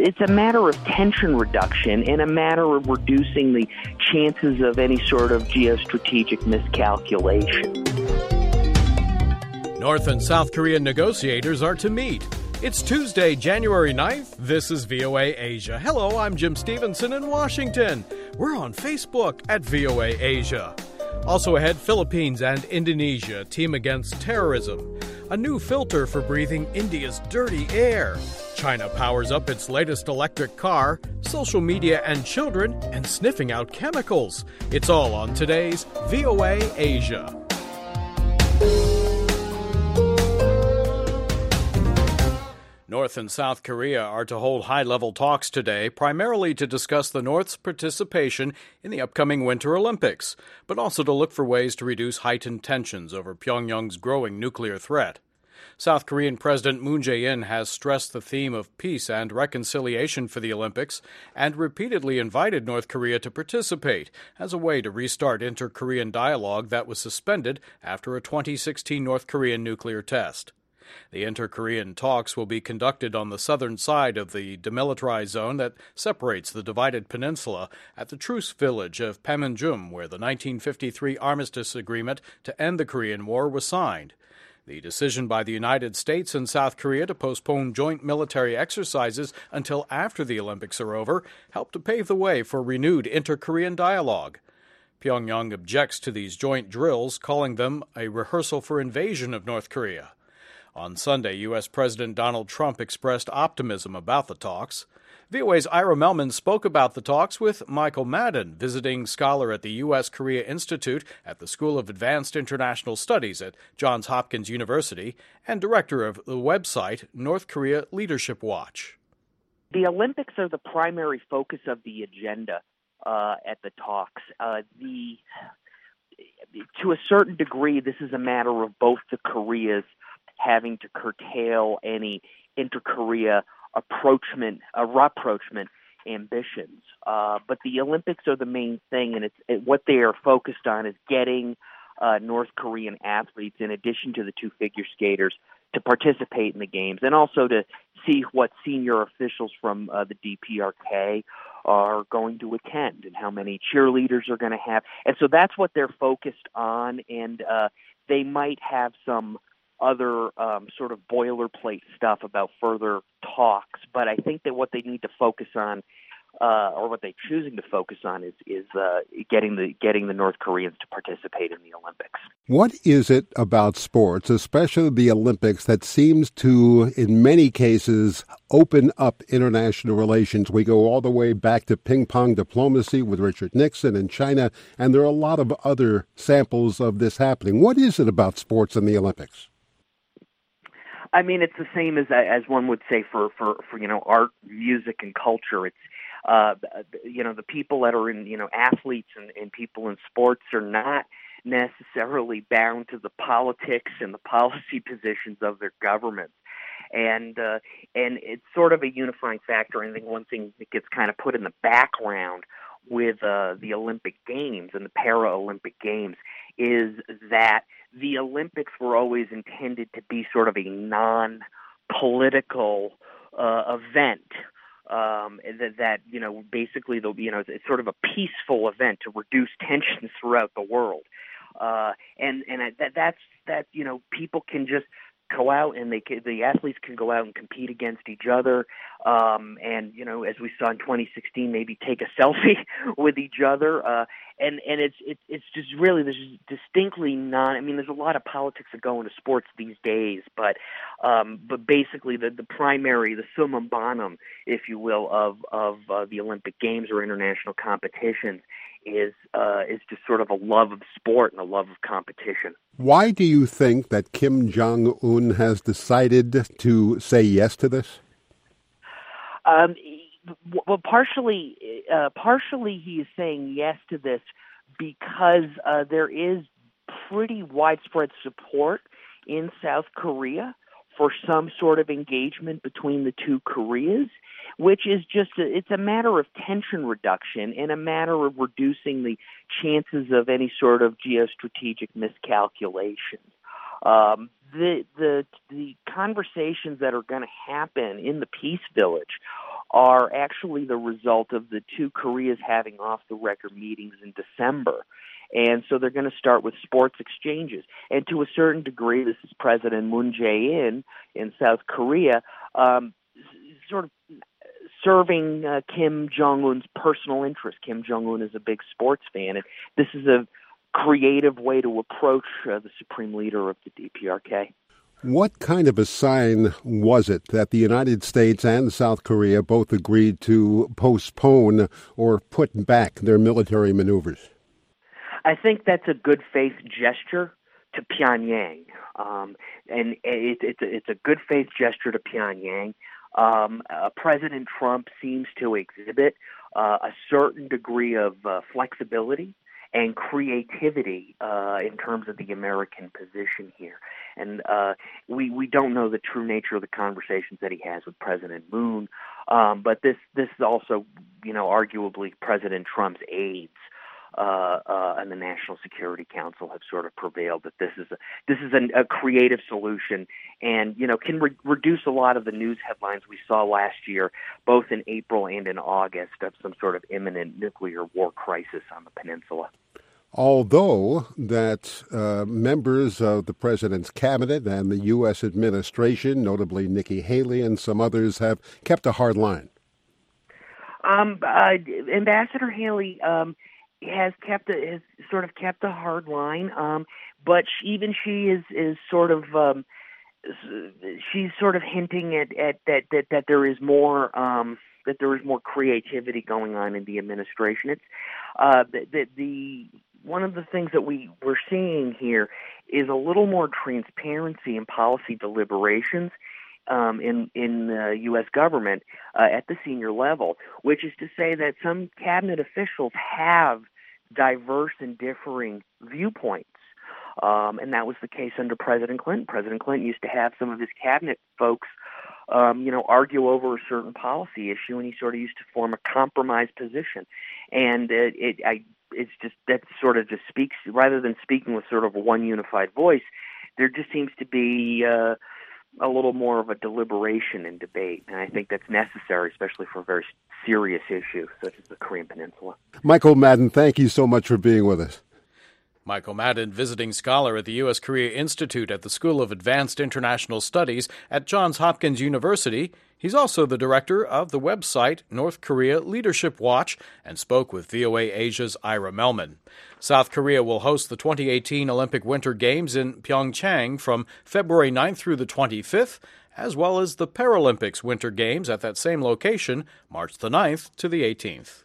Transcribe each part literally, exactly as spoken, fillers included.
it's a matter of tension reduction and a matter of reducing the chances of any sort of geostrategic miscalculation. North and South Korean negotiators are to meet. It's Tuesday, January ninth. This is V O A Asia. Hello, I'm Jim Stevenson in Washington. We're on Facebook at V O A Asia. Also ahead, Philippines and Indonesia team against terrorism. A new filter for breathing India's dirty air. China powers up its latest electric car, social media and children, and sniffing out chemicals. It's all on today's V O A Asia. North and South Korea are to hold high-level talks today, primarily to discuss the North's participation in the upcoming Winter Olympics, but also to look for ways to reduce heightened tensions over Pyongyang's growing nuclear threat. South Korean President Moon Jae-in has stressed the theme of peace and reconciliation for the Olympics and repeatedly invited North Korea to participate as a way to restart inter-Korean dialogue that was suspended after a twenty sixteen North Korean nuclear test. The inter-Korean talks will be conducted on the southern side of the demilitarized zone that separates the divided peninsula at the truce village of Panmunjom, where the nineteen fifty-three armistice agreement to end the Korean War was signed. The decision by the United States and South Korea to postpone joint military exercises until after the Olympics are over helped to pave the way for renewed inter-Korean dialogue. Pyongyang objects to these joint drills, calling them a rehearsal for invasion of North Korea. On Sunday, U S. President Donald Trump expressed optimism about the talks. V O A's Ira Melman spoke about the talks with Michael Madden, visiting scholar at the U S. Korea Institute at the School of Advanced International Studies at Johns Hopkins University, and director of the website North Korea Leadership Watch. The Olympics are the primary focus of the agenda uh, at the talks. Uh, the to a certain degree, this is a matter of both the Koreas having to curtail any inter-Korea approachment, uh, rapprochement ambitions. Uh, but the Olympics are the main thing, and it's it, what they are focused on is getting uh, North Korean athletes, in addition to the two figure skaters, to participate in the games, and also to see what senior officials from uh, the D P R K are going to attend and how many cheerleaders are going to have. And so that's what they're focused on, and uh, they might have some other um, sort of boilerplate stuff about further talks, but I think that what they need to focus on, uh, or what they're choosing to focus on, is is uh, getting the getting the North Koreans to participate in the Olympics. What is it about sports, especially the Olympics, that seems to, in many cases, open up international relations? We go all the way back to ping-pong diplomacy with Richard Nixon in China, and there are a lot of other samples of this happening. What is it about sports in the Olympics? I mean, it's the same as as one would say for, for, for you know, art, music, and culture. It's, uh, you know, the people that are in, you know, athletes and, and people in sports are not necessarily bound to the politics and the policy positions of their governments. And uh, and it's sort of a unifying factor. And I think one thing that gets kind of put in the background with uh, the Olympic Games and the Paralympic Games is that the Olympics were always intended to be sort of a non-political uh, event. Um, that, that, you know, basically, the, you know, it's sort of a peaceful event to reduce tensions throughout the world. Uh, and and that that's, that, you know, people can just go out and they can, the athletes can go out and compete against each other. Um, and, you know, as we saw in twenty sixteen, maybe take a selfie with each other. Uh, and, and it's, it, it's just really, there's distinctly not, I mean, there's a lot of politics that go into sports these days, but, um, but basically the, the primary, the summum bonum, if you will, of, of, uh, the Olympic Games or international competitions is, uh, is just sort of a love of sport and a love of competition. Why do you think that Kim Jong-un has decided to say yes to this? Um, well, partially, uh, partially he is saying yes to this because uh, there is pretty widespread support in South Korea for some sort of engagement between the two Koreas, which is just, a, it's a matter of tension reduction and a matter of reducing the chances of any sort of geostrategic miscalculation. Um, the, the, the conversations that are going to happen in the Peace Village are actually the result of the two Koreas having off-the-record meetings in December. And so they're going to start with sports exchanges. And to a certain degree, this is President Moon Jae-in in South Korea, um, sort of serving uh, Kim Jong-un's personal interest. Kim Jong-un is a big sports fan, and this is a creative way to approach uh, the supreme leader of the D P R K. What kind of a sign was it that the United States and South Korea both agreed to postpone or put back their military maneuvers? I think that's a good faith gesture to Pyongyang, um, and it, it, it's a good faith gesture to Pyongyang. Um, uh, President Trump seems to exhibit uh, a certain degree of uh, flexibility and creativity uh, in terms of the American position here. And uh, we we don't know the true nature of the conversations that he has with President Moon, um, but this this is also, you know, arguably President Trump's aides uh, uh, and the National Security Council have sort of prevailed that this is a, this is a, a creative solution, and you know can re- reduce a lot of the news headlines we saw last year, both in April and in August, of some sort of imminent nuclear war crisis on the peninsula. Although that uh, members of the president's cabinet and the U S administration, notably Nikki Haley and some others, have kept a hard line. Um, uh, Ambassador Haley um, has kept a, has sort of kept a hard line, um, but she, even she is is sort of um, she's sort of hinting at, at that, that that there is more um, that there is more creativity going on in the administration. It's uh, the, the the one of the things that we we're seeing here is a little more transparency in policy deliberations um, in in the U S government uh, at the senior level, which is to say that some cabinet officials have diverse and differing viewpoints. Um, and that was the case under President Clinton. President Clinton used to have some of his cabinet folks, um, you know, argue over a certain policy issue, and he sort of used to form a compromise position. And it, it I, it's just that sort of just speaks, rather than speaking with sort of a one unified voice, there just seems to be uh, a little more of a deliberation and debate. And I think that's necessary, especially for a very serious issue such as the Korean Peninsula. Michael Madden, thank you so much for being with us. Michael Madden, visiting scholar at the U S. Korea Institute at the School of Advanced International Studies at Johns Hopkins University. He's also the director of the website North Korea Leadership Watch and spoke with V O A Asia's Ira Melman. South Korea will host the twenty eighteen Olympic Winter Games in Pyeongchang from February ninth through the twenty-fifth, as well as the Paralympics Winter Games at that same location, March the ninth to the eighteenth.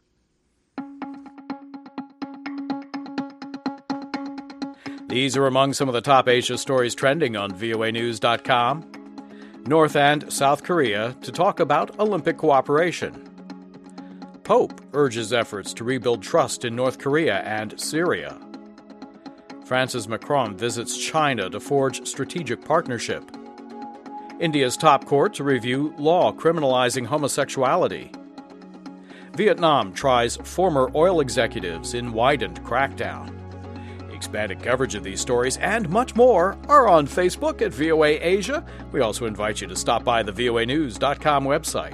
These are among some of the top Asia stories trending on V O A News dot com. North and South Korea to talk about Olympic cooperation. Pope urges efforts to rebuild trust in North Korea and Syria. Francis Macron visits China to forge strategic partnership. India's top court to review law criminalizing homosexuality. Vietnam tries former oil executives in widened crackdown. Expanded coverage of these stories and much more are on Facebook at V O A Asia. We also invite you to stop by the V O A News dot com website.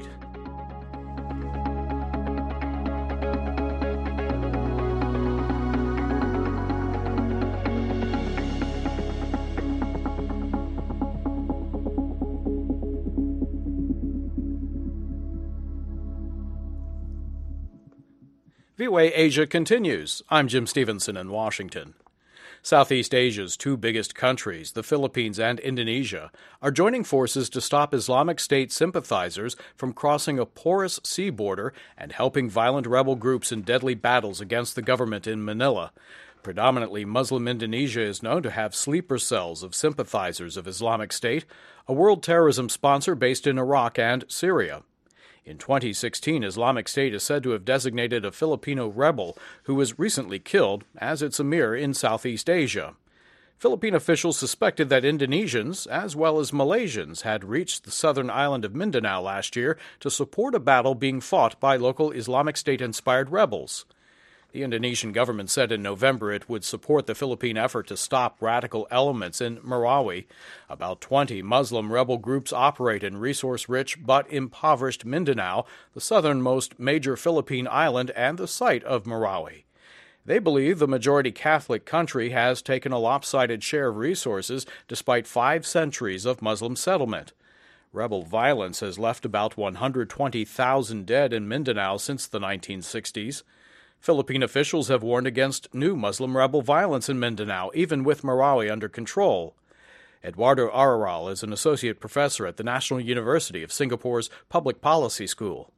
V O A Asia continues. I'm Jim Stevenson in Washington. Southeast Asia's two biggest countries, the Philippines and Indonesia, are joining forces to stop Islamic State sympathizers from crossing a porous sea border and helping violent rebel groups in deadly battles against the government in Manila. Predominantly Muslim Indonesia is known to have sleeper cells of sympathizers of Islamic State, a world terrorism sponsor based in Iraq and Syria. In twenty sixteen, Islamic State is said to have designated a Filipino rebel who was recently killed as its emir in Southeast Asia. Philippine officials suspected that Indonesians, as well as Malaysians, had reached the southern island of Mindanao last year to support a battle being fought by local Islamic State-inspired rebels. The Indonesian government said in November it would support the Philippine effort to stop radical elements in Marawi. About twenty Muslim rebel groups operate in resource-rich but impoverished Mindanao, the southernmost major Philippine island and the site of Marawi. They believe the majority Catholic country has taken a lopsided share of resources despite five centuries of Muslim settlement. Rebel violence has left about one hundred twenty thousand dead in Mindanao since the nineteen sixties. Philippine officials have warned against new Muslim rebel violence in Mindanao, even with Marawi under control. Eduardo Araral is an associate professor at the National University of Singapore's Public Policy School.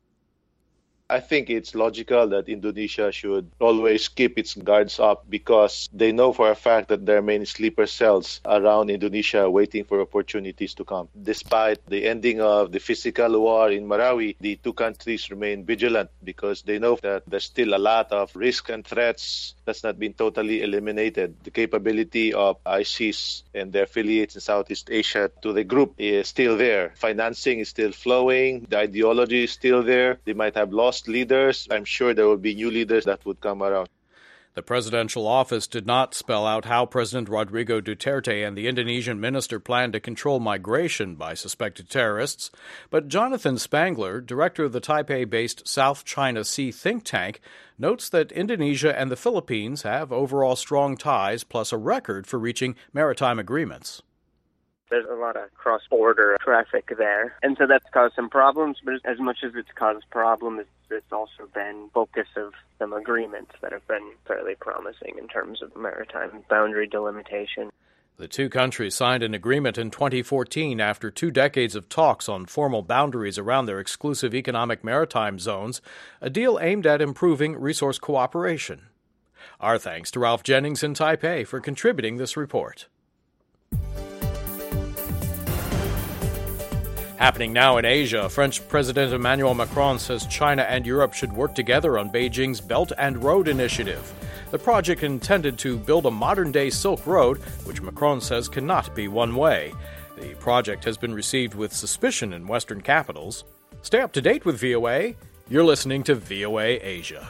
I think it's logical that Indonesia should always keep its guards up because they know for a fact that there are many sleeper cells around Indonesia waiting for opportunities to come. Despite the ending of the physical war in Marawi, the two countries remain vigilant because they know that there's still a lot of risk and threats that's not been totally eliminated. The capability of ISIS and their affiliates in Southeast Asia to the group is still there. Financing is still flowing. The ideology is still there. They might have lost leaders. I'm sure there will be new leaders that would come around. The presidential office did not spell out how President Rodrigo Duterte and the Indonesian minister plan to control migration by suspected terrorists, but Jonathan Spangler, director of the Taipei-based South China Sea think tank, notes that Indonesia and the Philippines have overall strong ties plus a record for reaching maritime agreements. There's a lot of cross-border traffic there, and so that's caused some problems, but as much as it's caused problems, it's also been focus of some agreements that have been fairly promising in terms of maritime boundary delimitation. The two countries signed an agreement in twenty fourteen after two decades of talks on formal boundaries around their exclusive economic maritime zones, a deal aimed at improving resource cooperation. Our thanks to Ralph Jennings in Taipei for contributing this report. Happening now in Asia, French President Emmanuel Macron says China and Europe should work together on Beijing's Belt and Road Initiative. The project intended to build a modern-day Silk Road, which Macron says cannot be one way. The project has been received with suspicion in Western capitals. Stay up to date with V O A. You're listening to V O A Asia.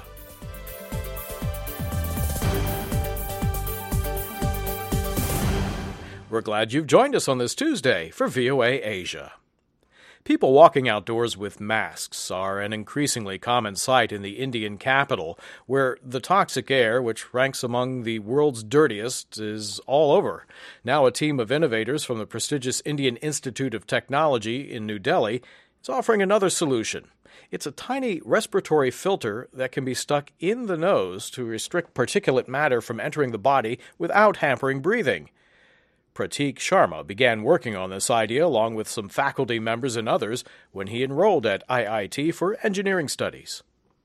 We're glad you've joined us on this Tuesday for V O A Asia. People walking outdoors with masks are an increasingly common sight in the Indian capital, where the toxic air, which ranks among the world's dirtiest, is all over. Now a team of innovators from the prestigious Indian Institute of Technology in New Delhi is offering another solution. It's a tiny respiratory filter that can be stuck in the nose to restrict particulate matter from entering the body without hampering breathing. Pratik Sharma began working on this idea along with some faculty members and others when he enrolled at I I T for engineering studies.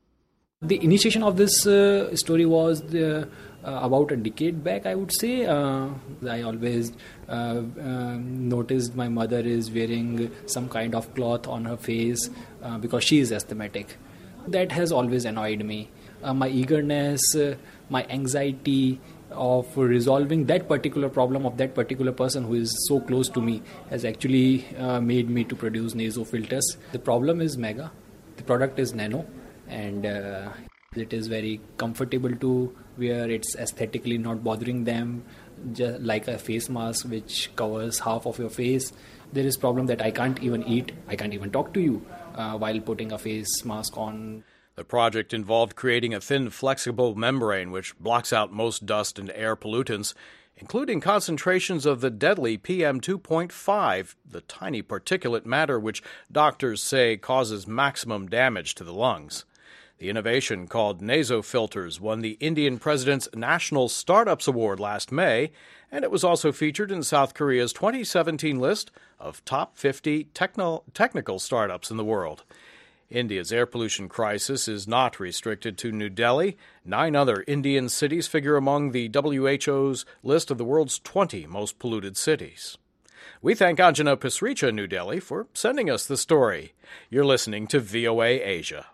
The initiation of this uh, story was the, uh, about a decade back, I would say. Uh, I always uh, uh, noticed my mother is wearing some kind of cloth on her face uh, because she is asthmatic. That has always annoyed me. Uh, my eagerness, uh, my anxiety of resolving that particular problem of that particular person who is so close to me has actually uh, made me to produce naso filters. The problem is mega, the product is nano, and uh, it is very comfortable to wear. It's aesthetically not bothering them, just like a face mask which covers half of your face. There is problem that I can't even eat, I can't even talk to you uh, while putting a face mask on. The project involved creating a thin, flexible membrane which blocks out most dust and air pollutants, including concentrations of the deadly P M two point five, the tiny particulate matter which doctors say causes maximum damage to the lungs. The innovation, called NasoFilters, won the Indian president's National Startups Award last May, and it was also featured in South Korea's twenty seventeen list of top fifty techno- technical startups in the world. India's air pollution crisis is not restricted to New Delhi. Nine other Indian cities figure among the W H O's list of the world's twenty most polluted cities. We thank Anjana Pasricha in New Delhi for sending us the story. You're listening to V O A Asia.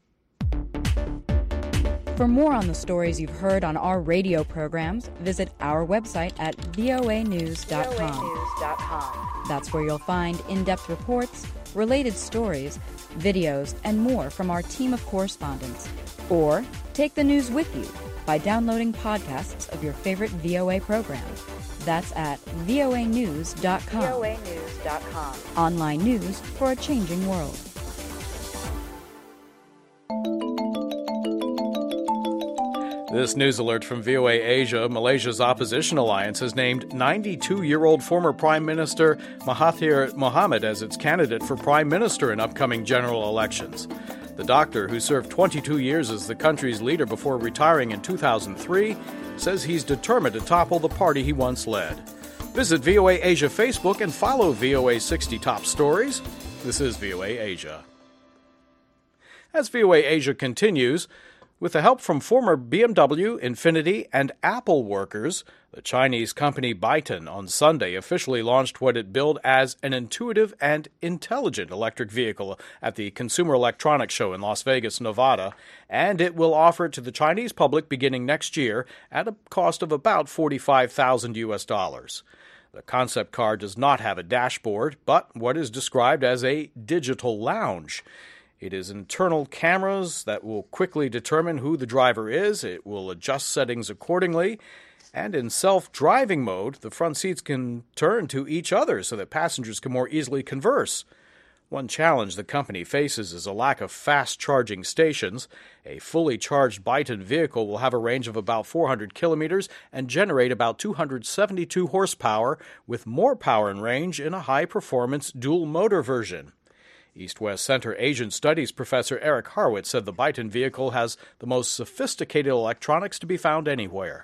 For more on the stories you've heard on our radio programs, visit our website at voa news dot com. That's where you'll find in-depth reports, related stories, videos, and more from our team of correspondents. Or take the news with you by downloading podcasts of your favorite V O A program. That's at voa news dot com. voa news dot com. Online news for a changing world. This news alert from V O A Asia: Malaysia's opposition alliance has named ninety-two-year-old former Prime Minister Mahathir Mohamad as its candidate for Prime Minister in upcoming general elections. The doctor, who served twenty-two years as the country's leader before retiring in two thousand three, says he's determined to topple the party he once led. Visit V O A Asia Facebook and follow V O A sixty Top Stories. This is V O A Asia. As V O A Asia continues, with the help from former B M W, Infiniti, and Apple workers, the Chinese company Byton on Sunday officially launched what it billed as an intuitive and intelligent electric vehicle at the Consumer Electronics Show in Las Vegas, Nevada, and it will offer it to the Chinese public beginning next year at a cost of about forty-five thousand U S dollars. The concept car does not have a dashboard, but what is described as a digital lounge. It is internal cameras that will quickly determine who the driver is. It will adjust settings accordingly. And in self-driving mode, the front seats can turn to each other so that passengers can more easily converse. One challenge the company faces is a lack of fast-charging stations. A fully charged Byton vehicle will have a range of about four hundred kilometers and generate about two hundred seventy-two horsepower, with more power and range in a high-performance dual-motor version. East-West Center Asian Studies professor Eric Harwitz said the Byton vehicle has the most sophisticated electronics to be found anywhere.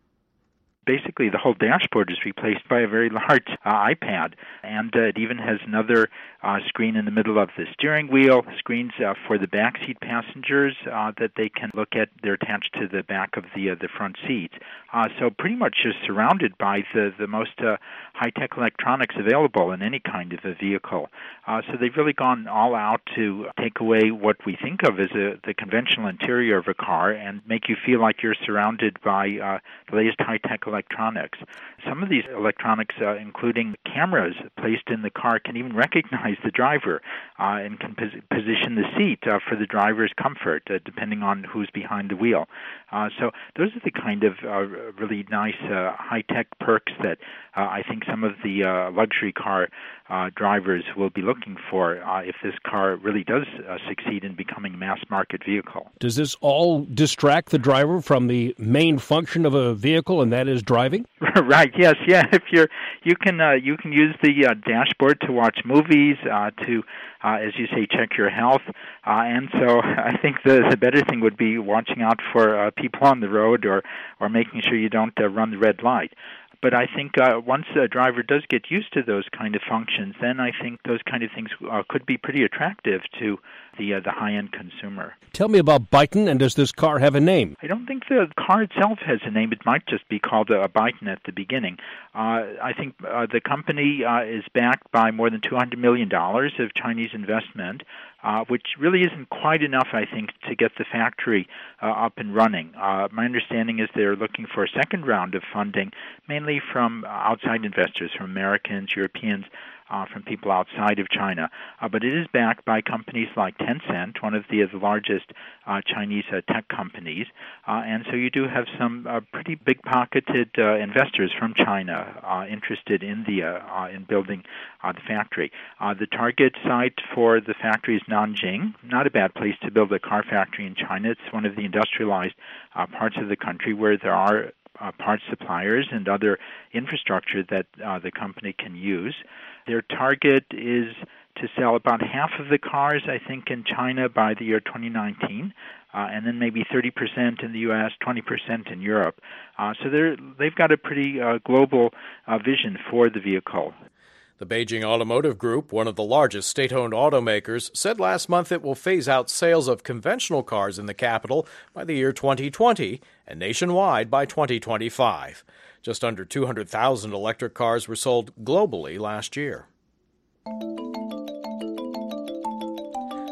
Basically, the whole dashboard is replaced by a very large uh, iPad, and uh, it even has another uh, screen in the middle of the steering wheel, screens uh, for the backseat passengers uh, that they can look at. They're attached to the back of the uh, the front seats. Uh, so pretty much just surrounded by the, the most uh, high-tech electronics available in any kind of a vehicle. Uh, so they've really gone all out to take away what we think of as a, the conventional interior of a car and make you feel like you're surrounded by uh, the latest high-tech electronics. Some of these electronics, uh, including cameras placed in the car, can even recognize the driver uh, and can pos- position the seat uh, for the driver's comfort, uh, depending on who's behind the wheel. Uh, so those are the kind of uh, really nice uh, high-tech perks that uh, I think some of the uh, luxury car uh, drivers will be looking for uh, if this car really does uh, succeed in becoming a mass-market vehicle. Does this all distract the driver from the main function of a vehicle, and that is driving? Right. Yes. Yeah. If you're, you can uh, you can use the uh, dashboard to watch movies, uh, to uh, as you say, check your health, uh, and so I think the the better thing would be watching out for uh, people on the road, or or making sure you don't uh, run the red light. But I think uh, once a driver does get used to those kind of functions, then I think those kind of things uh, could be pretty attractive to the uh, the high-end consumer. Tell me about Byton, and does this car have a name? I don't think the car itself has a name. It might just be called a Byton at the beginning. Uh, I think uh, the company uh, is backed by more than two hundred million dollars of Chinese investment, uh, which really isn't quite enough, I think, to get the factory uh, up and running. Uh, my understanding is they're looking for a second round of funding, mainly from outside investors, from Americans, Europeans, Uh, from people outside of China. Uh, but it is backed by companies like Tencent, one of the, uh, the largest uh, Chinese uh, tech companies. Uh, and so you do have some uh, pretty big-pocketed uh, investors from China uh, interested in the uh, uh, in building uh, the factory. Uh, the target site for the factory is Nanjing. Not a bad place to build a car factory in China. It's one of the industrialized uh, parts of the country where there are uh, parts suppliers and other infrastructure that uh, the company can use. Their target is to sell about half of the cars, I think, in China by the year twenty nineteen, uh, and then maybe thirty percent in the U S, twenty percent in Europe. Uh, so they're, they've got a pretty uh, global uh, vision for the vehicle. The Beijing Automotive Group, one of the largest state-owned automakers, said last month it will phase out sales of conventional cars in the capital by the year twenty twenty and nationwide by twenty twenty-five. Just under two hundred thousand electric cars were sold globally last year.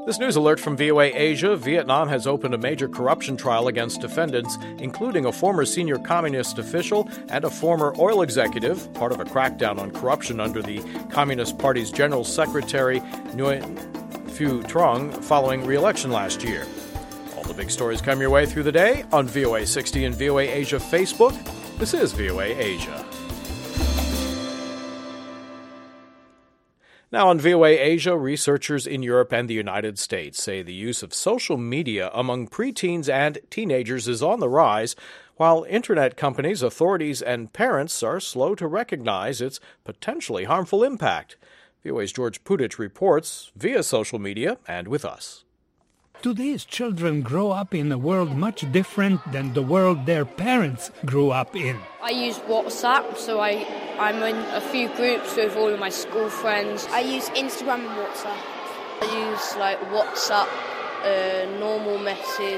This news alert from V O A Asia. Vietnam has opened a major corruption trial against defendants, including a former senior communist official and a former oil executive, part of a crackdown on corruption under the Communist Party's General Secretary Nguyen Phu Trong following re-election last year. All the big stories come your way through the day on V O A sixty and V O A Asia Facebook. This is V O A Asia. Now on V O A Asia, researchers in Europe and the United States say the use of social media among preteens and teenagers is on the rise, while internet companies, authorities, and parents are slow to recognize its potentially harmful impact. V O A's George Putich reports via social media and with us. Today's children grow up in a world much different than the world their parents grew up in. I use WhatsApp, so I, I'm in a few groups with all of my school friends. I use Instagram and WhatsApp. I use like WhatsApp, uh, normal message,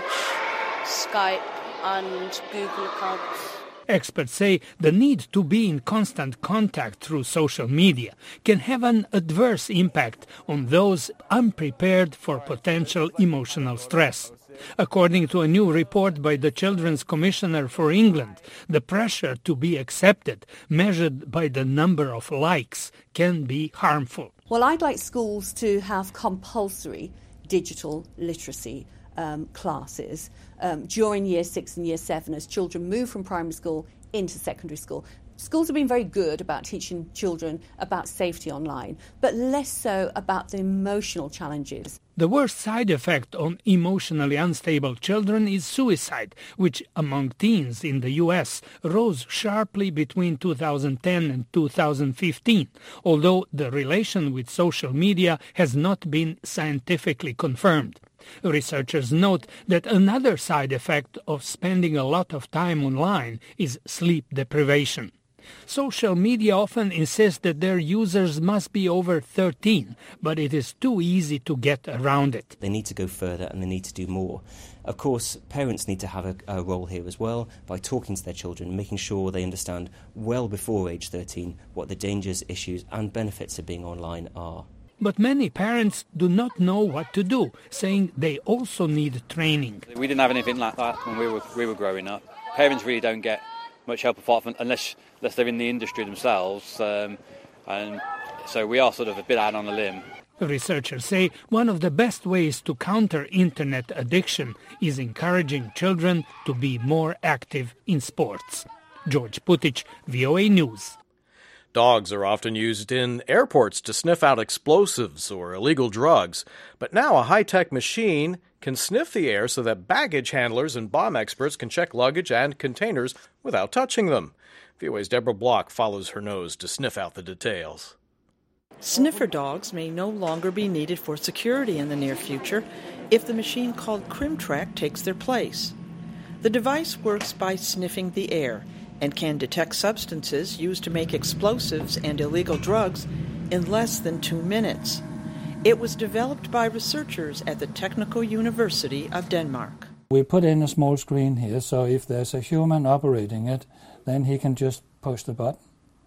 Skype, and Google accounts. Experts say the need to be in constant contact through social media can have an adverse impact on those unprepared for potential emotional stress. According to a new report by the Children's Commissioner for England, the pressure to be accepted, measured by the number of likes, can be harmful. Well, I'd like schools to have compulsory digital literacy Um, classes um, during year six and year seven as children move from primary school into secondary school. Schools have been very good about teaching children about safety online, but less so about the emotional challenges. The worst side effect on emotionally unstable children is suicide, which among teens in the U S rose sharply between two thousand ten and two thousand fifteen, although the relation with social media has not been scientifically confirmed. Researchers note that another side effect of spending a lot of time online is sleep deprivation. Social media often insists that their users must be over thirteen, but it is too easy to get around it. They need to go further and they need to do more. Of course, parents need to have a, a role here as well by talking to their children, making sure they understand well before age thirteen what the dangers, issues and benefits of being online are. But many parents do not know what to do, saying they also need training. We didn't have anything like that when we were we were growing up. Parents really don't get much help apart from unless unless they're in the industry themselves, um, and so we are sort of a bit out on a limb. Researchers say one of the best ways to counter internet addiction is encouraging children to be more active in sports. George Putich, V O A News. Dogs are often used in airports to sniff out explosives or illegal drugs. But now a high-tech machine can sniff the air so that baggage handlers and bomb experts can check luggage and containers without touching them. V O A's Deborah Block follows her nose to sniff out the details. Sniffer dogs may no longer be needed for security in the near future if the machine called CrimTrack takes their place. The device works by sniffing the air and can detect substances used to make explosives and illegal drugs in less than two minutes. It was developed by researchers at the Technical University of Denmark. We put in a small screen here, so if there's a human operating it, then he can just push the button,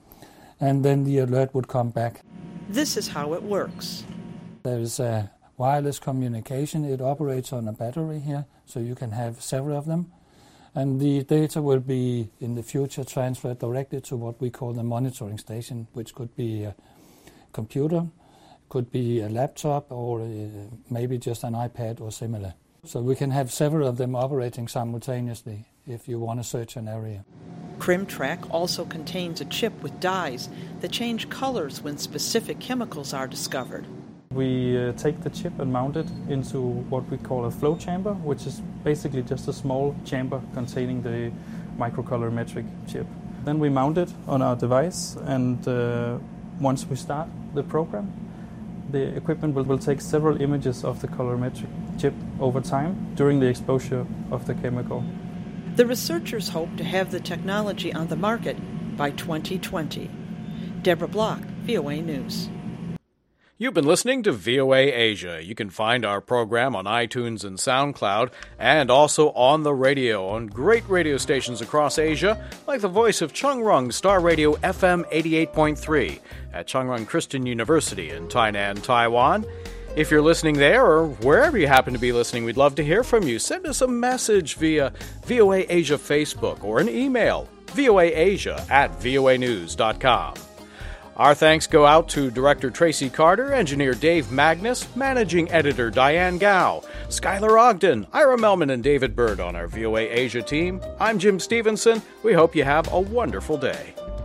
and then the alert would come back. This is how it works. There's a wireless communication. It operates on a battery here, so you can have several of them. And the data will be, in the future, transferred directly to what we call the monitoring station, which could be a computer, could be a laptop, or uh, maybe just an iPad or similar. So we can have several of them operating simultaneously if you want to search an area. CrimTrack also contains a chip with dyes that change colors when specific chemicals are discovered. We uh, take the chip and mount it into what we call a flow chamber, which is basically just a small chamber containing the microcolorimetric chip. Then we mount it on our device, and uh, once we start the program, the equipment will, will take several images of the colorimetric chip over time during the exposure of the chemical. The researchers hope to have the technology on the market by twenty twenty. Deborah Block, V O A News. You've been listening to V O A Asia. You can find our program on iTunes and SoundCloud, and also on the radio on great radio stations across Asia, like the voice of Chungrung Star Radio F M eighty-eight point three at Chungrung Christian University in Tainan, Taiwan. If you're listening there or wherever you happen to be listening, we'd love to hear from you. Send us a message via V O A Asia Facebook or an email, voaasia at voanews dot com. Our thanks go out to Director Tracy Carter, Engineer Dave Magnus, Managing Editor Diane Gao, Skylar Ogden, Ira Melman, and David Bird on our V O A Asia team. I'm Jim Stevenson. We hope you have a wonderful day.